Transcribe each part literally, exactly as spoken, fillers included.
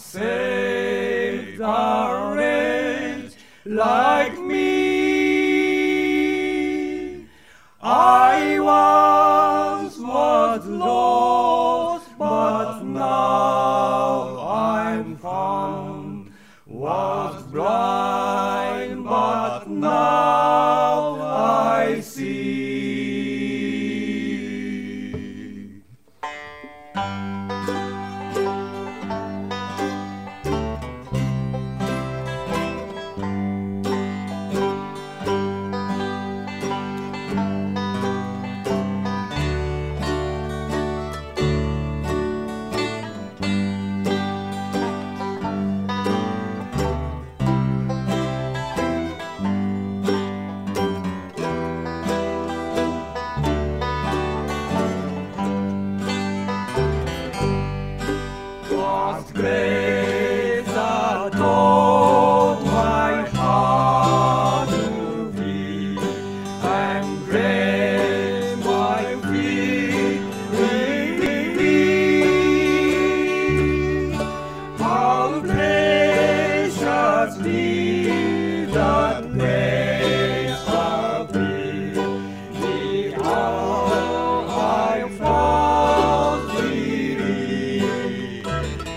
saved a wretch like me. I once was lost, but now I'm found. Was blind, but now I see. Grace that taught my heart to beat, and grace my feet relieved. How preciously that grace shall be the hour I first believed.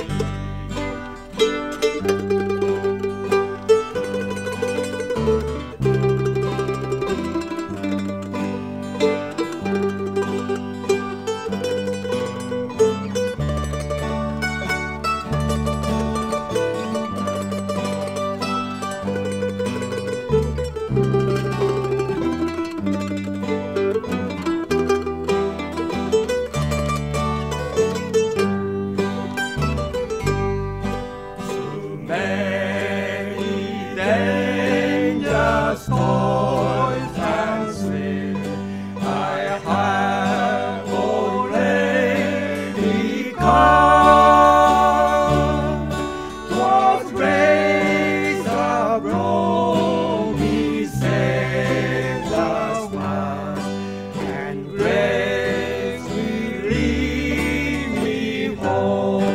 Many dangerous toils and sin I have already come. 'Twas grace that brought me safe thus far, and grace will lead me home.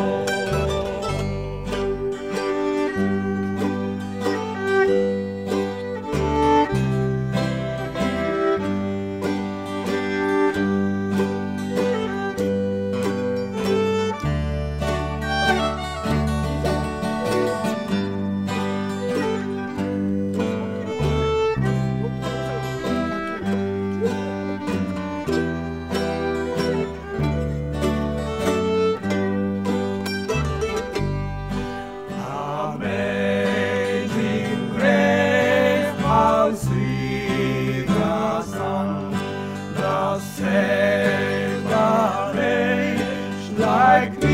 Amazing grace, how sweet the sound, the Savior wretch like me.